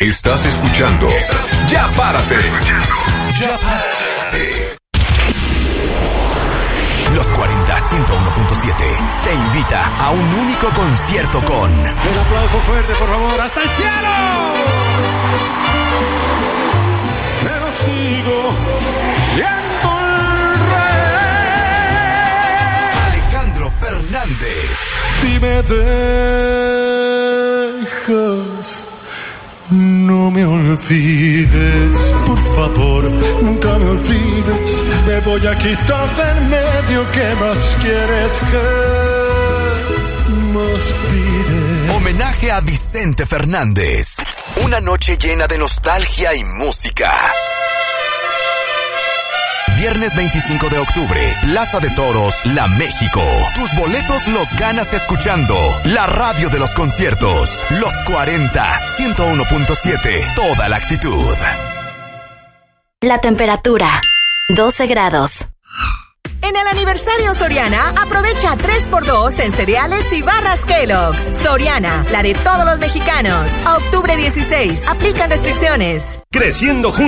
Estás escuchando Ya Párate. Ya Párate. Los 40 101.7 te invita a un único concierto con... Un aplauso fuerte, por favor, ¡hasta el cielo! Pero sigo siendo el rey. Alejandro Fernández. Si me dejas, no me olvides, por favor, nunca me olvides. Me voy a quitar del medio. ¿Qué más quieres? ¿Qué más pides? Homenaje a Vicente Fernández. Una noche llena de nostalgia y música. Viernes 25 de octubre, Plaza de Toros, La México. Tus boletos los ganas escuchando la radio de los conciertos. Los 40 101.7. Toda la actitud. La temperatura, 12 grados. En el aniversario Soriana, aprovecha 3x2 en cereales y barras Kellogg's. Soriana, la de todos los mexicanos. A octubre 16, aplican restricciones. Creciendo juntos.